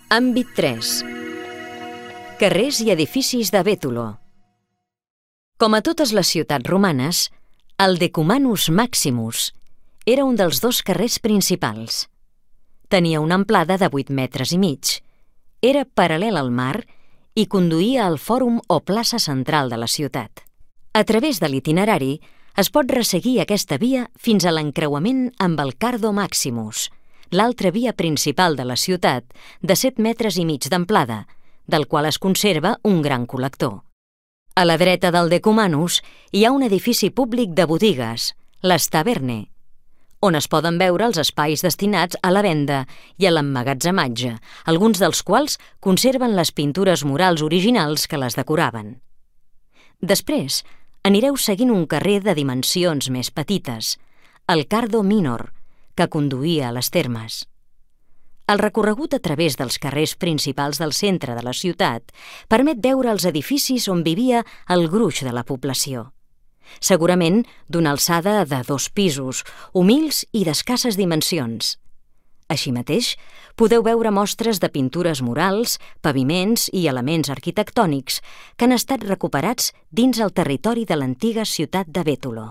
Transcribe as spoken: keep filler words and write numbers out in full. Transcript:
Àmbit tres. Carrers i edificis de Bétolo. Com a totes les ciutats romanes, el Decumanus Maximus era un dels dos carrers principals. Tenia una amplada de vuit metres i mig, era paral·lel al mar i conduïa al fòrum o plaça central de la ciutat. A través de l'itinerari es pot resseguir aquesta via fins a l'encreuament amb el Cardo Maximus, l'altra via principal de la ciutat de set metres i mig d'amplada, del qual es conserva un gran col·lector. A la dreta del Decumanus hi ha un edifici públic de botigues, les Taverne, on es poden veure els espais destinats a la venda i a l'emmagatzematge, alguns dels quals conserven les pintures murals originals que les decoraven. Després, anireu seguint un carrer de dimensions més petites, el Cardo Minor, que conduïa a les termes. El recorregut a través dels carrers principals del centre de la ciutat permet veure els edificis on vivia el gruix de la població. Segurament d'una alçada de dos pisos, humils i d'escasses dimensions. Així mateix, podeu veure mostres de pintures murals, paviments i elements arquitectònics que han estat recuperats dins el territori de l'antiga ciutat de Bétolo.